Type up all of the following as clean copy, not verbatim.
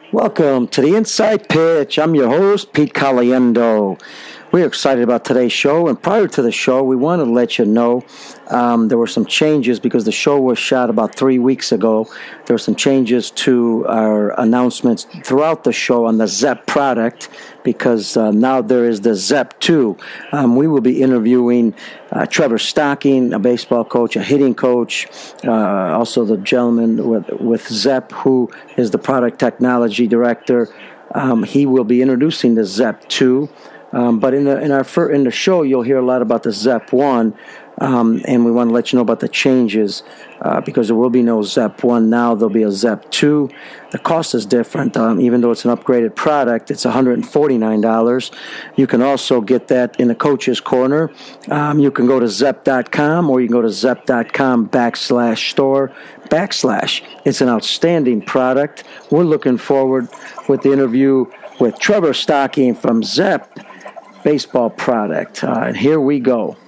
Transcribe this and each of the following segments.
Welcome to the Inside Pitch. I'm your host, Pete Caliendo. We're excited about today's show, and prior to the show, we want to let you know there were some changes because the show was shot about 3 weeks ago. There were some changes to our announcements throughout the show on the ZEP product because now there is the ZEP 2. We will be interviewing Trevor Stocking, a baseball coach, a hitting coach, also the gentleman with ZEP who is the product technology director. He will be introducing the ZEP 2. But in the show, you'll hear a lot about the ZEP 1, and we want to let you know about the changes because there will be no ZEP 1 now. There'll be a ZEP 2. The cost is different. Even though it's an upgraded product, it's $149. You can also get that in the Coach's Corner. You can go to Zep.com or you can go to Zep.com/store/. It's an outstanding product. We're looking forward with the interview with Trevor Stocking from ZEP Baseball Product. And here we go.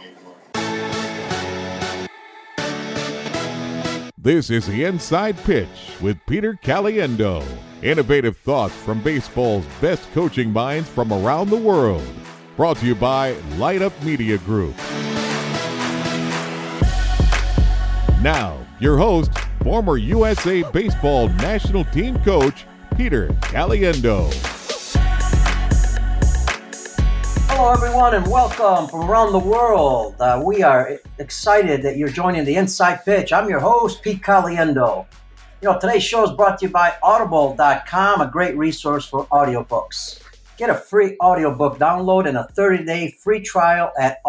This is the Inside Pitch with Peter Caliendo. Innovative thoughts from baseball's best coaching minds from around the world. Brought to you by Light Up Media Group. Now, your host, former USA Baseball National Team Coach, Peter Caliendo. Hello, everyone, and welcome from around the world. We are excited that you're joining the Inside Pitch. I'm your host, Pete Caliendo. Today's show is brought to you by Audible.com, a great resource for audiobooks. Get a free audiobook download and a 30-day free trial at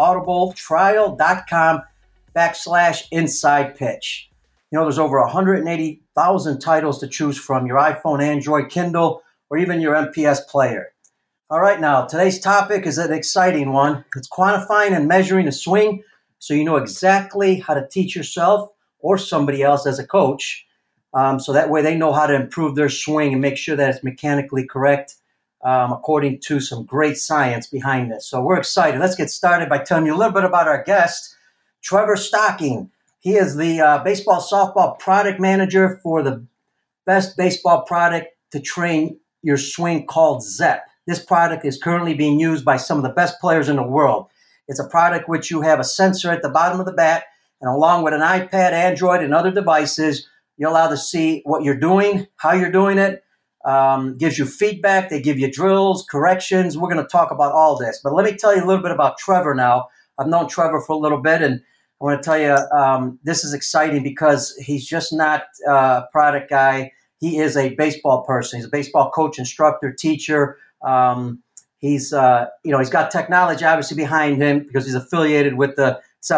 audibletrial.com/Inside Pitch. There's over 180,000 titles to choose from, your iPhone, Android, Kindle, or even your MPS player. All right, now, today's topic is an exciting one. It's quantifying and measuring a swing so you know exactly how to teach yourself or somebody else as a coach. So that way they know how to improve their swing and make sure that it's mechanically correct according to some great science behind this. So we're excited. Let's get started by telling you a little bit about our guest, Trevor Stocking. He is the baseball softball product manager for the best baseball product to train your swing called ZEP. This product is currently being used by some of the best players in the world. It's a product which you have a sensor at the bottom of the bat, and along with an iPad, Android, and other devices, you're allowed to see what you're doing, how you're doing it, gives you feedback. They give you drills, corrections. We're going to talk about all this. But let me tell you a little bit about Trevor now. I've known Trevor for a little bit, and I want to tell you this is exciting because he's just not a product guy. He is a baseball person. He's a baseball coach, instructor, teacher. He's got technology obviously behind him because he's affiliated with the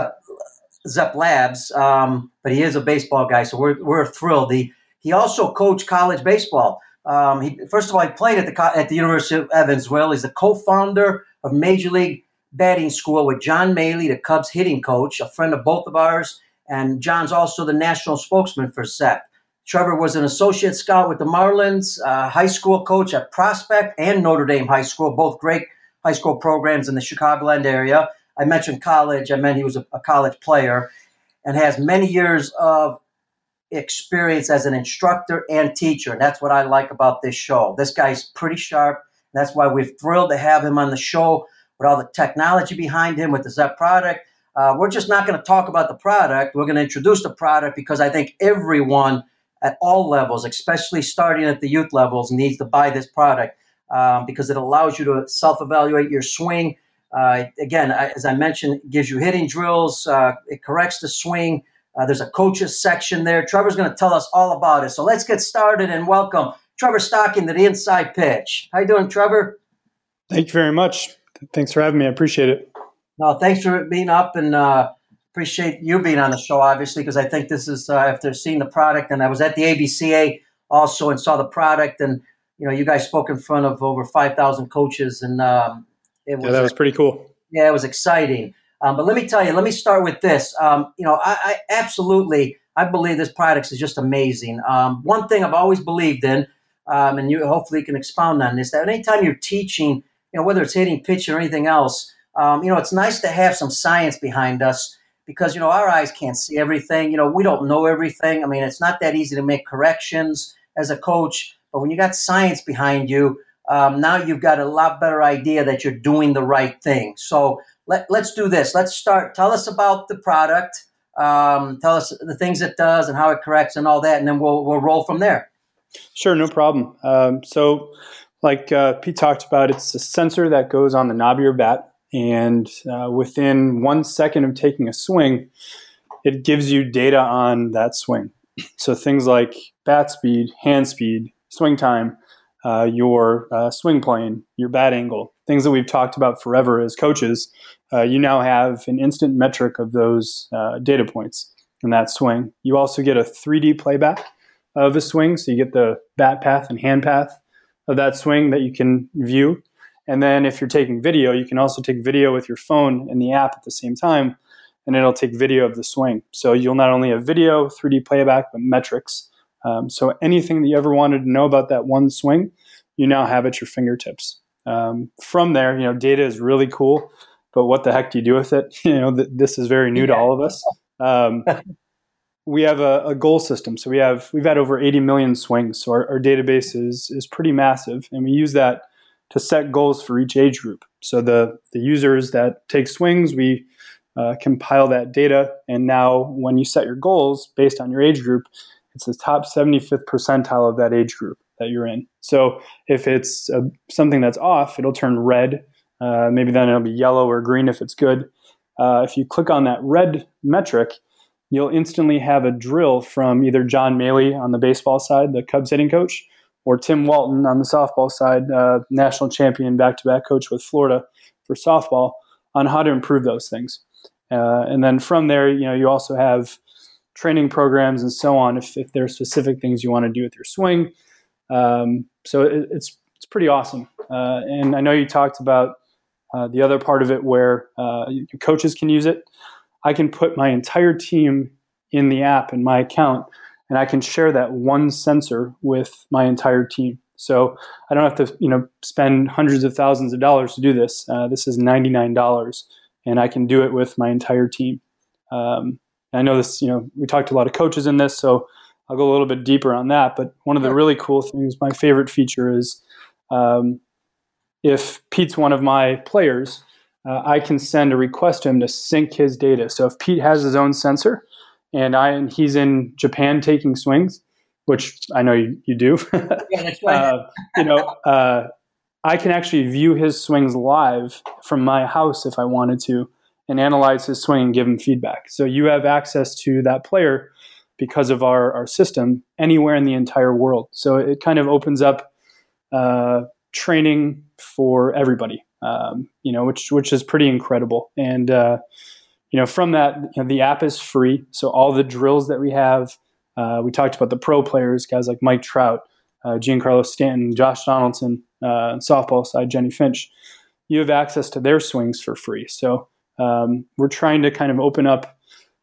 ZEP Labs, but he is a baseball guy, so we're thrilled. He also coached college baseball. He played at the University of Evansville. He's the co-founder of Major League Batting School with John Maley, the Cubs hitting coach, a friend of both of ours, and John's also the national spokesman for ZEP. Trevor was an associate scout with the Marlins, high school coach at Prospect and Notre Dame High School, both great high school programs in the Chicagoland area. I mentioned college. I meant he was a college player and has many years of experience as an instructor and teacher. And that's what I like about this show. This guy's pretty sharp. That's why we're thrilled to have him on the show with all the technology behind him with the ZEP product. We're just not going to talk about the product. We're going to introduce the product because I think everyone at all levels, especially starting at the youth levels, needs to buy this product because it allows you to self-evaluate your swing. Again, as I mentioned, it gives you hitting drills. It corrects the swing. There's a coaches section there. Trevor's going to tell us all about it. So let's get started and welcome Trevor Stocking to the Inside Pitch. How you doing, Trevor? Thank you very much. Thanks for having me. I appreciate it. No, thanks for being up and appreciate you being on the show, obviously, because I think this is after seeing the product. And I was at the ABCA also and saw the product. And, you guys spoke in front of over 5,000 coaches. And that was pretty cool. Yeah, it was exciting. But let me tell you, let me start with this. I absolutely, I believe this product is just amazing. One thing I've always believed in, and you hopefully can expound on this, that anytime you're teaching, whether it's hitting, pitching, or anything else, it's nice to have some science behind us. Because, our eyes can't see everything. We don't know everything. I mean, it's not that easy to make corrections as a coach. But when you got science behind you, now you've got a lot better idea that you're doing the right thing. So let's do this. Let's start. Tell us about the product. Tell us the things it does and how it corrects and all that, and then we'll roll from there. Sure, no problem. So like Pete talked about, it's a sensor that goes on the knob of your bat, and within 1 second of taking a swing, it gives you data on that swing. So things like bat speed, hand speed, swing time, your swing plane, your bat angle, things that we've talked about forever as coaches. You now have an instant metric of those data points in that swing. You also get a 3D playback of a swing, so you get the bat path and hand path of that swing that you can view. And then if you're taking video, you can also take video with your phone and the app at the same time, and it'll take video of the swing. So you'll not only have video, 3D playback, but metrics. So anything that you ever wanted to know about that one swing, you now have at your fingertips. From there, data is really cool, but what the heck do you do with it? This is very new to all of us. We have a goal system. So we've had over 80 million swings. So our database is pretty massive, and we use that to set goals for each age group. So the users that take swings, we compile that data, and now when you set your goals based on your age group, it's the top 75th percentile of that age group that you're in. So if it's something that's off, it'll turn red. Maybe then it'll be yellow or green if it's good. If you click on that red metric, you'll instantly have a drill from either John Maley on the baseball side, the Cubs hitting coach, or Tim Walton on the softball side, national champion back-to-back coach with Florida for softball, on how to improve those things. And then from there, you also have training programs and so on if there are specific things you want to do with your swing. So it's pretty awesome. And I know you talked about the other part of it where coaches can use it. I can put my entire team in the app in my account, and I can share that one sensor with my entire team. So I don't have to, spend hundreds of thousands of dollars to do this. This is $99, and I can do it with my entire team. I know this, we talked to a lot of coaches in this, so I'll go a little bit deeper on that. But one of the really cool things, my favorite feature is if Pete's one of my players, I can send a request to him to sync his data. So if Pete has his own sensor and he's in Japan taking swings, which I know you do, yeah, that's right. I can actually view his swings live from my house if I wanted to and analyze his swing and give him feedback. So you have access to that player because of our system anywhere in the entire world. So it kind of opens up training for everybody, which is pretty incredible. And, from that, the app is free. So all the drills that we have, we talked about the pro players, guys like Mike Trout, Giancarlo Stanton, Josh Donaldson, softball side, Jenny Finch. You have access to their swings for free. So we're trying to kind of open up,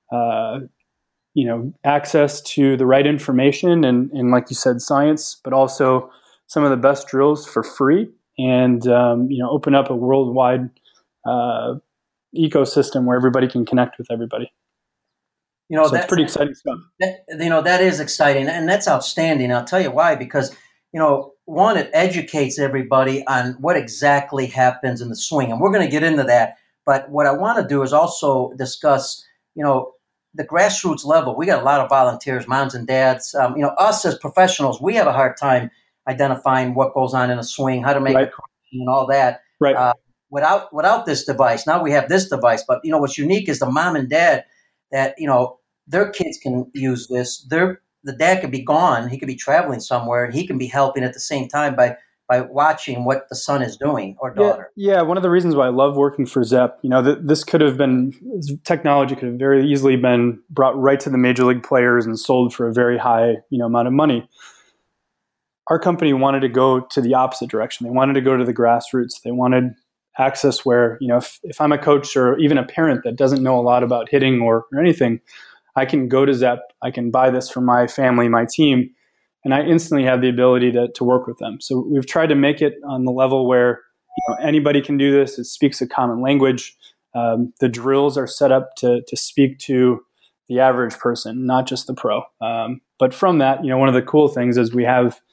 access to the right information and like you said, science, but also some of the best drills for free, and open up a worldwide ecosystem where everybody can connect with everybody. So it's pretty exciting stuff. That is exciting, and that's outstanding. I'll tell you why, because one, it educates everybody on what exactly happens in the swing, and we're going to get into that. But what I want to do is also discuss, the grassroots level. We got a lot of volunteers, moms and dads. Us as professionals, we have a hard time identifying what goes on in a swing, how to make a correction, and all that. Right. Without this device, now we have this device. But what's unique is the mom and dad that their kids can use this. The dad could be gone, he could be traveling somewhere, and he can be helping at the same time by watching what the son is doing or daughter. Yeah. One of the reasons why I love working for Zepp, this technology could have very easily been brought right to the major league players and sold for a very high, amount of money. Our company wanted to go to the opposite direction. They wanted to go to the grassroots. They wanted access where, if I'm a coach or even a parent that doesn't know a lot about hitting or anything, I can go to Zepp, I can buy this for my family, my team, and I instantly have the ability to work with them. So we've tried to make it on the level where anybody can do this. It speaks a common language. The drills are set up to speak to the average person, not just the pro. But from that, one of the cool things is we have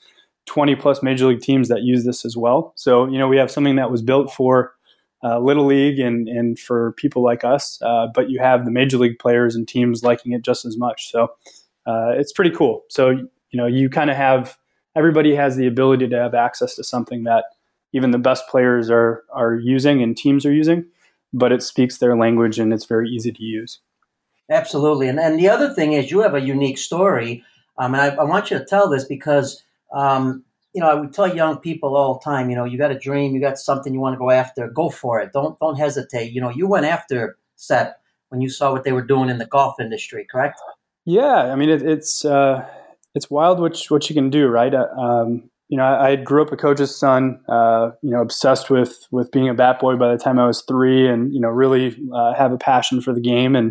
20 plus major league teams that use this as well. So, we have something that was built for Little League and for people like us, but you have the major league players and teams liking it just as much. So it's pretty cool. So, you kind of have, everybody has the ability to have access to something that even the best players are using and teams are using, but it speaks their language and it's very easy to use. Absolutely. And the other thing is you have a unique story. And I want you to tell this because, I would tell young people all the time, you got a dream, you got something you want to go after, go for it. Don't hesitate. You went after SEP when you saw what they were doing in the golf industry, correct? Yeah. I mean, it's wild what you can do, right? I grew up a coach's son, obsessed with being a bat boy by the time I was 3 and, really have a passion for the game and,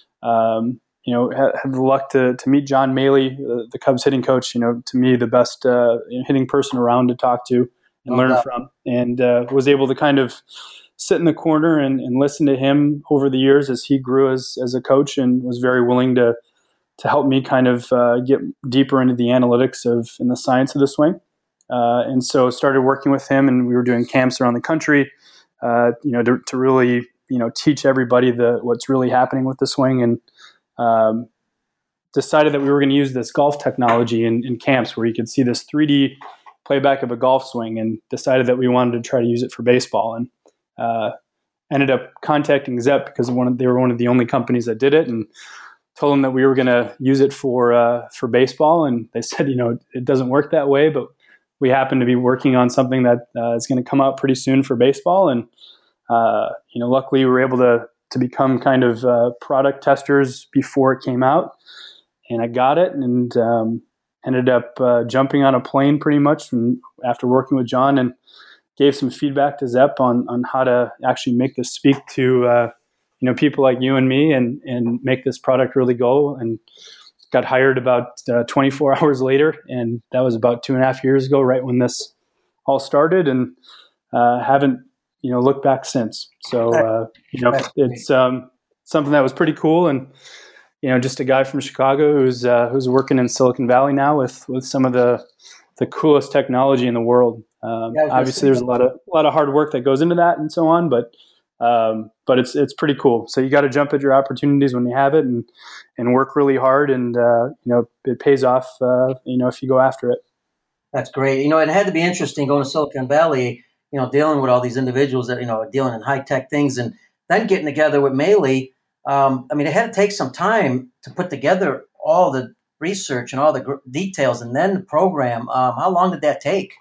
had the luck to meet John Maley, the Cubs hitting coach, to me, the best hitting person around to talk to and learn from, and was able to kind of sit in the corner and listen to him over the years as he grew as a coach and was very willing to help me kind of get deeper into the analytics and the science of the swing. And so started working with him, and we were doing camps around the country, to really, teach everybody what's really happening with the swing, and decided that we were going to use this golf technology in camps where you could see this 3D playback of a golf swing, and decided that we wanted to try to use it for baseball, and ended up contacting Zepp because they were one of the only companies that did it, and told them that we were going to use it for baseball. And they said, it doesn't work that way, but we happen to be working on something that is going to come out pretty soon for baseball. And, luckily we were able to become kind of product testers before it came out. And I got it and ended up jumping on a plane pretty much after working with John, and gave some feedback to Zepp on how to actually make this speak to, people like you and me and make this product really go. And got hired about 24 hours later. And that was about 2.5 years ago, right when this all started, and haven't, looked back since. So, it's something that was pretty cool. And, just a guy from Chicago who's working in Silicon Valley now with some of the coolest technology in the world. Obviously there's a lot of hard work that goes into that and so on, but it's pretty cool. So you got to jump at your opportunities when you have it and work really hard, and it pays off if you go after it. That's great. It had to be interesting going to Silicon Valley, dealing with all these individuals that are dealing in high tech things, and then getting together with Maley. It had to take some time to put together all the research and all the details, and then the program. How long did that take?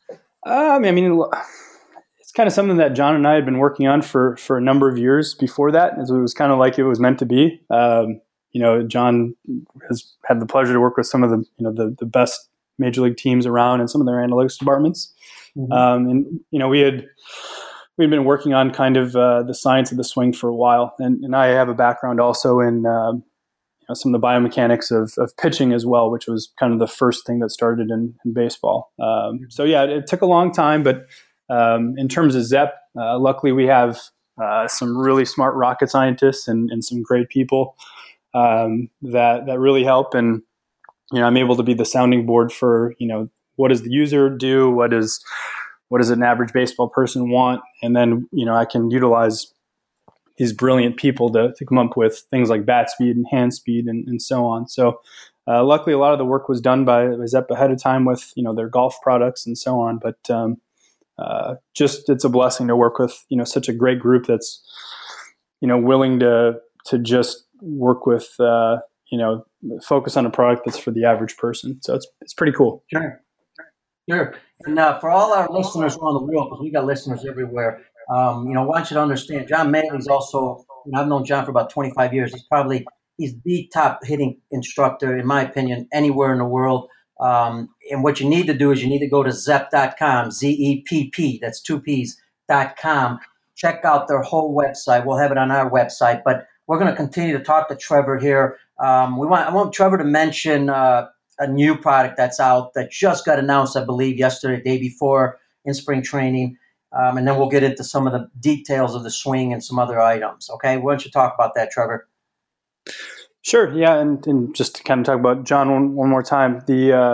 It's kind of something that John and I had been working on for a number of years before that. It was kind of like it was meant to be. John has had the pleasure to work with some of the best major league teams around and some of their analytics departments. Mm-hmm. We'd been working on kind of the science of the swing for a while. And I have a background also in some of the biomechanics of pitching as well, which was kind of the first thing that started in baseball. So yeah, it took a long time, but in terms of Zepp, luckily we have some really smart rocket scientists and some great people that really help. And I'm able to be the sounding board for what does the user do, what does an average baseball person want, and then I can utilize these brilliant people to come up with things like bat speed and hand speed and so on. So luckily, a lot of the work was done by Zepp ahead of time with their golf products and so on. But just it's a blessing to work with such a great group that's willing to just work with focus on a product that's for the average person. So it's pretty cool. Sure. And for all our listeners around the world, because we got listeners everywhere, I want you to understand, John Maley's also, I've known John for about 25 years. He's the top hitting instructor, in my opinion, anywhere in the world. And what you need to do is you need to go to Zepp.com, ZEPP, that's 2 P's.com. Check out their whole website. We'll have it on our website, but we're going to continue to talk to Trevor here. I want Trevor to mention a new product that's out that just got announced, I believe, yesterday, day before in spring training. And then we'll get into some of the details of the swing and some other items. Okay, why don't you talk about that, Trevor? Sure. Yeah, and just to kind of talk about John one more time, the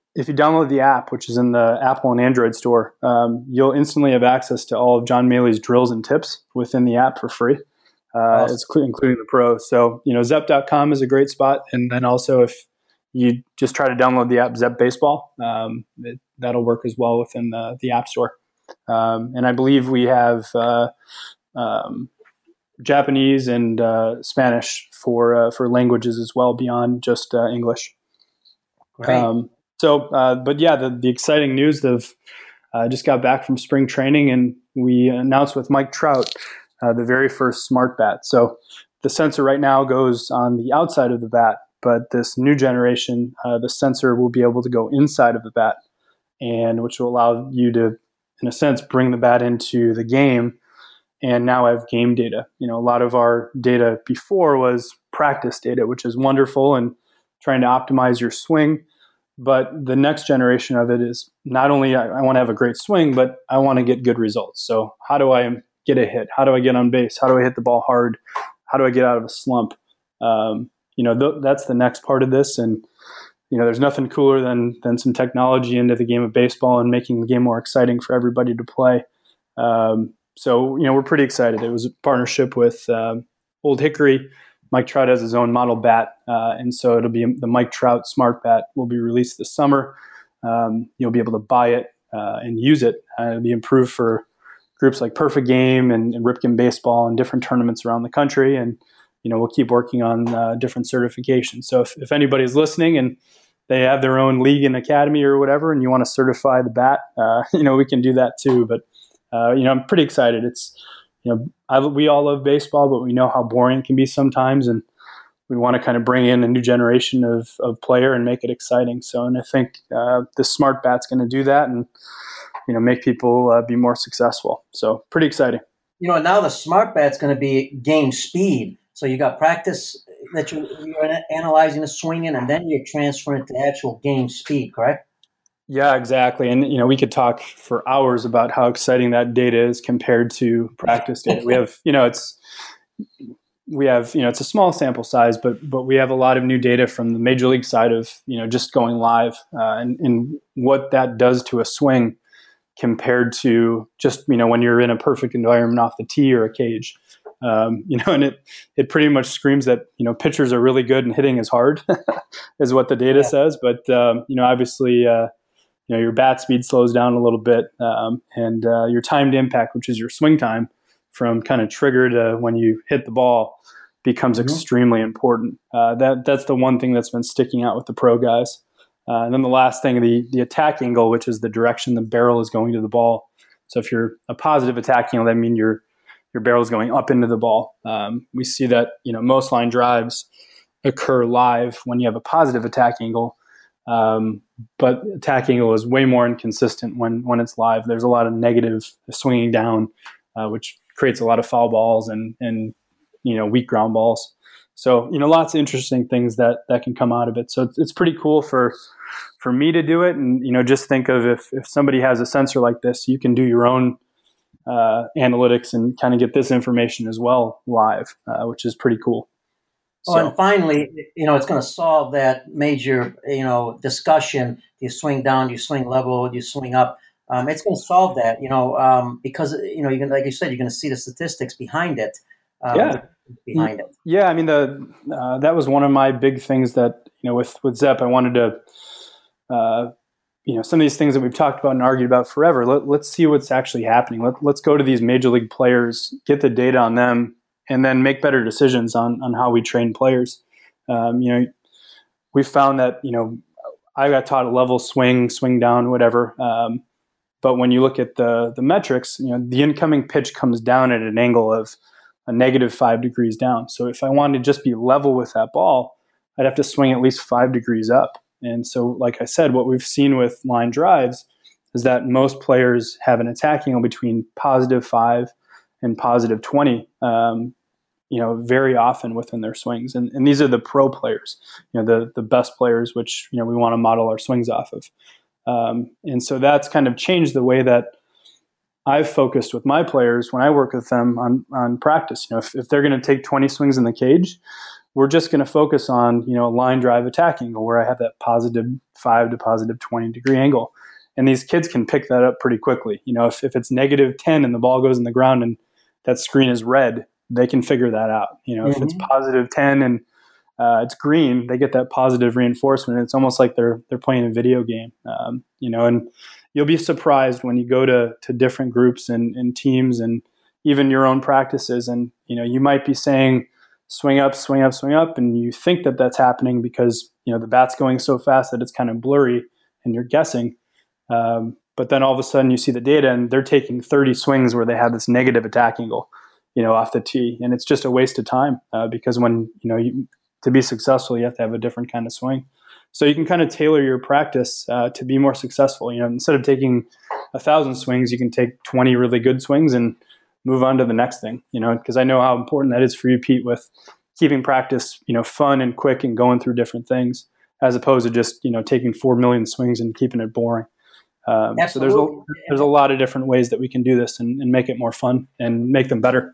if you download the app, which is in the Apple and Android store, you'll instantly have access to all of John Maley's drills and tips within the app for free. Awesome. It's including the pro. So, Zep.com is a great spot. And then also if you just try to download the app Zep Baseball, that'll work as well within the App Store. And I believe we have Japanese and Spanish for languages as well beyond just English. Great. But yeah, the exciting news of just got back from spring training, and we announced with Mike Trout the very first smart bat. So the sensor right now goes on the outside of the bat, but this new generation, the sensor will be able to go inside of the bat, and which will allow you to, in a sense, bring the bat into the game and now have game data. A lot of our data before was practice data, which is wonderful and trying to optimize your swing. But the next generation of it is not only I want to have a great swing, but I want to get good results. So how do I get a hit? How do I get on base? How do I hit the ball hard? How do I get out of a slump? That's the next part of this. And, there's nothing cooler than some technology into the game of baseball and making the game more exciting for everybody to play. So we're pretty excited. It was a partnership with Old Hickory. Mike Trout has his own model bat, and so it'll be the Mike Trout Smart Bat will be released this summer. You'll be able to buy it and use it. It'll be improved for groups like Perfect Game and Ripken Baseball and different tournaments around the country. And we'll keep working on different certifications. So if anybody's listening and they have their own league and academy or whatever, and you want to certify the bat, we can do that too. But I'm pretty excited. It's we all love baseball, but we know how boring it can be sometimes, and we want to kind of bring in a new generation of player and make it exciting. So, and I think this smart bat's going to do that, and make people be more successful. So, pretty exciting. Now the smart bat's going to be game speed. So you got practice that you're analyzing the swinging, and then you're transferring it to actual game speed, correct? Yeah, exactly. And, we could talk for hours about how exciting that data is compared to practice data. We have, it's a small sample size, but we have a lot of new data from the major league side of, just going live and what that does to a swing compared to just, when you're in a perfect environment off the tee or a cage. And it pretty much screams that, pitchers are really good and hitting is hard is what the data says. But, obviously, your bat speed slows down a little bit, and your timed impact, which is your swing time from kind of trigger to when you hit the ball, becomes extremely important. That's the one thing that's been sticking out with the pro guys. And then the last thing, the attack angle, which is the direction the barrel is going to the ball. So if you're a positive attack angle, that means your barrel is going up into the ball. We see that most line drives occur live when you have a positive attack angle. But attack angle is way more inconsistent when it's live. There's a lot of negative swinging down, which creates a lot of foul balls and weak ground balls. So, lots of interesting things that can come out of it. So it's pretty cool for me to do it. And, just think of if somebody has a sensor like this, you can do your own analytics and kind of get this information as well live, which is pretty cool. Oh, and finally, it's going to solve that major, discussion. Do you swing down? Do you swing level? Do you swing up? It's going to solve that, because, you're going, like you said, you're going to see the statistics behind it. Behind it. Yeah. I mean, that was one of my big things that, with Zep, I wanted to, some of these things that we've talked about and argued about forever. Let's see what's actually happening. Let's go to these major league players, get the data on them, and then make better decisions on how we train players. We found that, I got taught a level swing down, whatever. But when you look at the metrics, the incoming pitch comes down at an angle of a -5 degrees down. So if I wanted to just be level with that ball, I'd have to swing at least 5 degrees up. And so, like I said, what we've seen with line drives is that most players have an attack angle between +5 and +20, very often within their swings. And these are the pro players, the best players, which, we want to model our swings off of. And so that's kind of changed the way that I've focused with my players when I work with them on practice. If they're going to take 20 swings in the cage, we're just going to focus on, a line drive attack angle where I have that positive 5 to positive 20 degree angle. And these kids can pick that up pretty quickly. If it's negative 10 and the ball goes in the ground and that screen is red, they can figure that out. If it's positive 10 and it's green, they get that positive reinforcement. It's almost like they're playing a video game, and you'll be surprised when you go to different groups and teams and even your own practices. And, you might be saying swing up, swing up, swing up. And you think that that's happening because, the bat's going so fast that it's kind of blurry and you're guessing. But then all of a sudden you see the data and they're taking 30 swings where they have this negative attack angle, off the tee. And it's just a waste of time because when, to be successful, you have to have a different kind of swing. So you can kind of tailor your practice to be more successful. Instead of taking 1,000 swings, you can take 20 really good swings and move on to the next thing, because I know how important that is for you, Pete, with keeping practice, fun and quick and going through different things as opposed to just, taking 4 million swings and keeping it boring. So there's a lot of different ways that we can do this and make it more fun and make them better.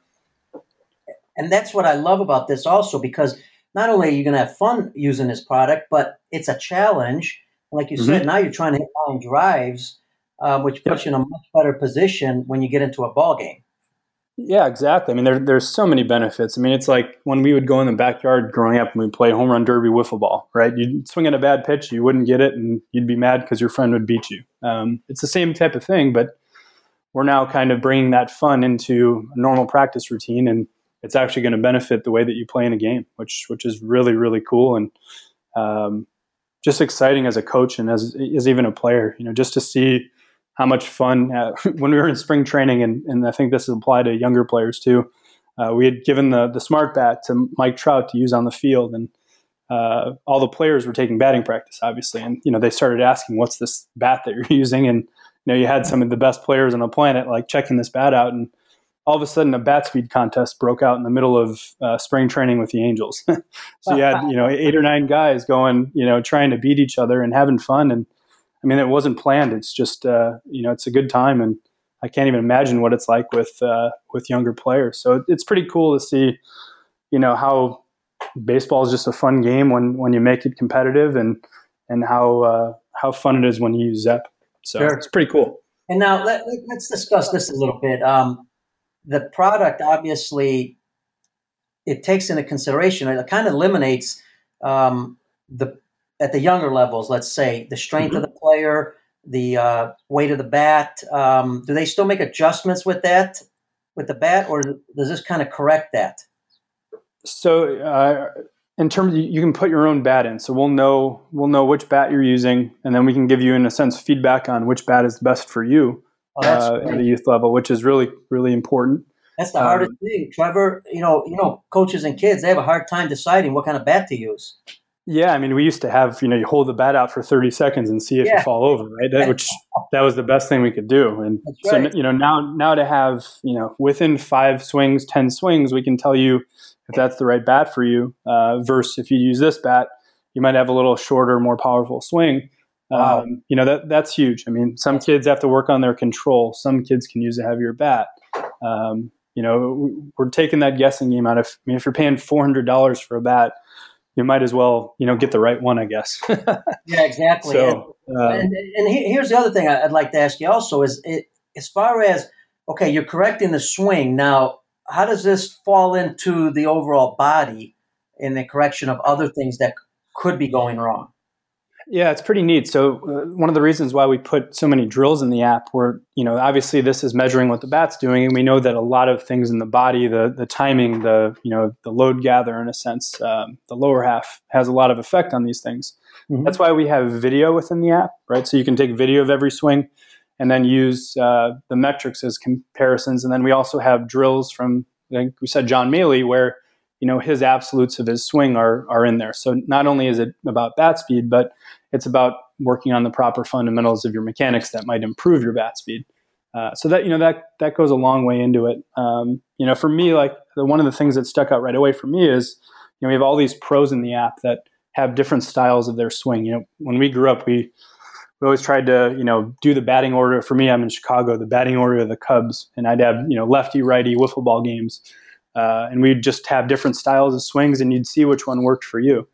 And that's what I love about this also, because not only are you going to have fun using this product, but it's a challenge. Like you said, now you're trying to hit line drives, which puts you in a much better position when you get into a ball game. Yeah, exactly. I mean, there's so many benefits. I mean, it's like when we would go in the backyard growing up and we'd play home run derby wiffle ball, right? You'd swing at a bad pitch, you wouldn't get it, and you'd be mad because your friend would beat you. It's the same type of thing, but we're now kind of bringing that fun into a normal practice routine, and it's actually going to benefit the way that you play in a game, which is really, really cool and just exciting as a coach and as even a player, just to see how much fun when we were in spring training, and I think this is applied to younger players too. We had given the smart bat to Mike Trout to use on the field, and all the players were taking batting practice, obviously. And, they started asking, what's this bat that you're using? And, you had some of the best players on the planet, like checking this bat out. And all of a sudden a bat speed contest broke out in the middle of spring training with the Angels. So you had, 8 or 9 guys going, trying to beat each other and having fun. And I mean, it wasn't planned. It's just, it's a good time. And I can't even imagine what it's like with younger players. So it's pretty cool to see, how baseball is just a fun game when you make it competitive, and how fun it is when you use Zep. So sure. It's pretty cool. And now let's discuss this a little bit. The product, obviously, it takes into consideration, it kind of eliminates at the younger levels, let's say, the strength of the player, the weight of the bat. Do they still make adjustments with the bat, or does this kind of correct that? So in terms of, you can put your own bat in. So we'll know which bat you're using, and then we can give you, in a sense, feedback on which bat is best for you at the youth level, which is really, really important. That's the hardest thing, Trevor. Coaches and kids, they have a hard time deciding what kind of bat to use. Yeah, I mean, we used to have, you hold the bat out for 30 seconds and see if you fall over, right? That was the best thing we could do. And right. So, now to have, within 5 swings, 10 swings, we can tell you if that's the right bat for you, versus if you use this bat, you might have a little shorter, more powerful swing. Wow. That's huge. I mean, some kids have to work on their control. Some kids can use a heavier bat. We're taking that guessing game out of, if you're paying $400 for a bat, you might as well, get the right one, I guess. Yeah, exactly. So, and here's the other thing I'd like to ask you also is, as far as, okay, you're correcting the swing. Now, how does this fall into the overall body in the correction of other things that could be going wrong? Yeah, it's pretty neat. So one of the reasons why we put so many drills in the app were, obviously this is measuring what the bat's doing. And we know that a lot of things in the body, the timing, the load gather, in a sense, the lower half has a lot of effect on these things. Mm-hmm. That's why we have video within the app, right? So you can take video of every swing and then use the metrics as comparisons. And then we also have drills from, like we said, John Maley, where his absolutes of his swing are in there. So not only is it about bat speed, but it's about working on the proper fundamentals of your mechanics that might improve your bat speed. So that goes a long way into it. For me, like one of the things that stuck out right away for me is, we have all these pros in the app that have different styles of their swing. When we grew up, we always tried to, do the batting order. For me, I'm in Chicago, the batting order of the Cubs, and I'd have, lefty, righty, wiffle ball games. and we'd just have different styles of swings, and you'd see which one worked for you.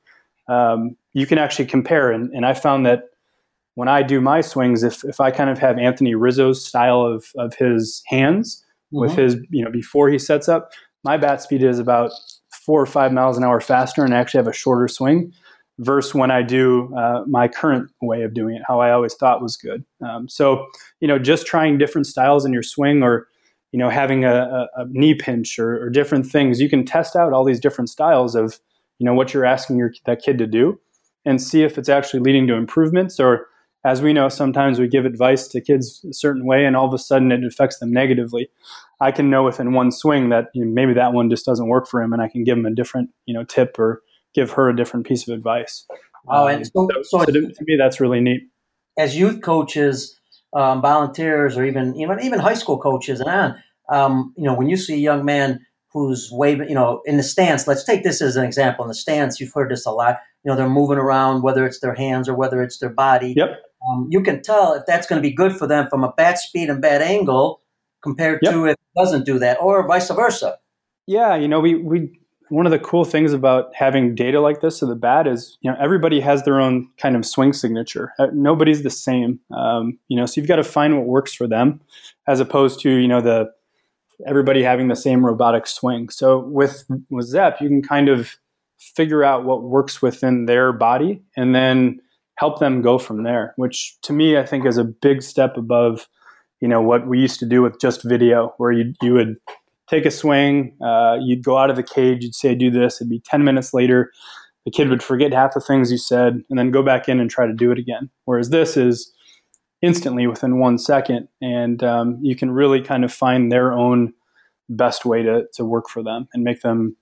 You can actually compare, and I found that when I do my swings, if I kind of have Anthony Rizzo's style of his hands with his, before he sets up, my bat speed is about 4 or 5 miles an hour faster, and I actually have a shorter swing versus when I do my current way of doing it, how I always thought was good. So just trying different styles in your swing, or having a knee pinch or different things, you can test out all these different styles of what you're asking that kid to do, and see if it's actually leading to improvements. Or, as we know, sometimes we give advice to kids a certain way, and all of a sudden it affects them negatively. I can know within one swing that maybe that one just doesn't work for him, and I can give him a different tip, or give her a different piece of advice. And so to me, that's really neat. As youth coaches, volunteers, or even high school coaches, and when you see a young man who's waving, in the stance, let's take this as an example. In the stance, you've heard this a lot. They're moving around, whether it's their hands or whether it's their body. Yep. You can tell if that's going to be good for them from a bat speed and bat angle compared to if it doesn't do that, or vice versa. Yeah, we one of the cool things about having data like this of the bat is, everybody has their own kind of swing signature. Nobody's the same. So you've got to find what works for them, as opposed to, everybody having the same robotic swing. So with Zep, you can kind of figure out what works within their body and then help them go from there, which to me, I think is a big step above, what we used to do with just video, where you would take a swing, you'd go out of the cage, you'd say, do this. It'd be 10 minutes later, the kid would forget half the things you said and then go back in and try to do it again. Whereas this is instantly within 1 second, and you can really kind of find their own best way to work for them and make them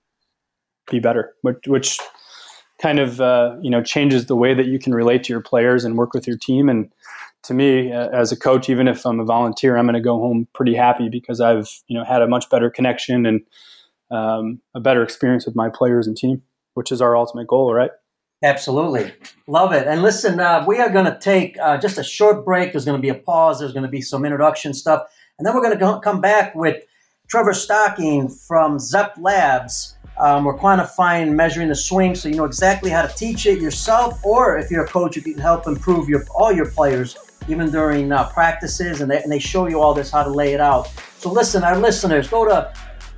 be better, which kind of changes the way that you can relate to your players and work with your team. And to me, as a coach, even if I'm a volunteer, I'm going to go home pretty happy because I've had a much better connection and a better experience with my players and team, which is our ultimate goal, right? Absolutely. Love it. And listen, we are going to take just a short break. There's going to be a pause. There's going to be some introduction stuff. And then we're going to come back with Trevor Stocking from Zep Labs. We're quantifying, measuring the swing, so you know exactly how to teach it yourself, or if you're a coach, you can help improve all your players, even during practices, and they show you all this, how to lay it out. So listen, our listeners, go to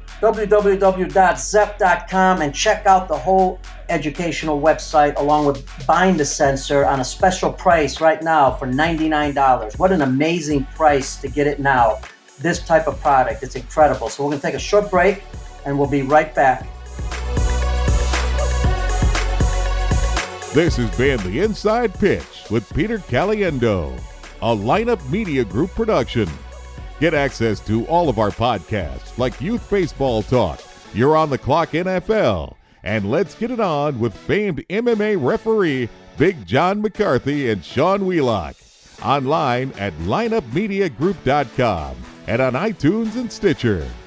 www.zep.com and check out the whole educational website, along with buying the sensor on a special price right now for $99. What an amazing price to get it now. This type of product, it's incredible. So we're going to take a short break, and we'll be right back. This has been The Inside Pitch with Peter Caliendo, a Lineup Media Group production. Get access to all of our podcasts like Youth Baseball Talk, You're on the Clock NFL, and Let's Get It On with famed MMA referee Big John McCarthy and Sean Wheelock. Online at lineupmediagroup.com and on iTunes and Stitcher.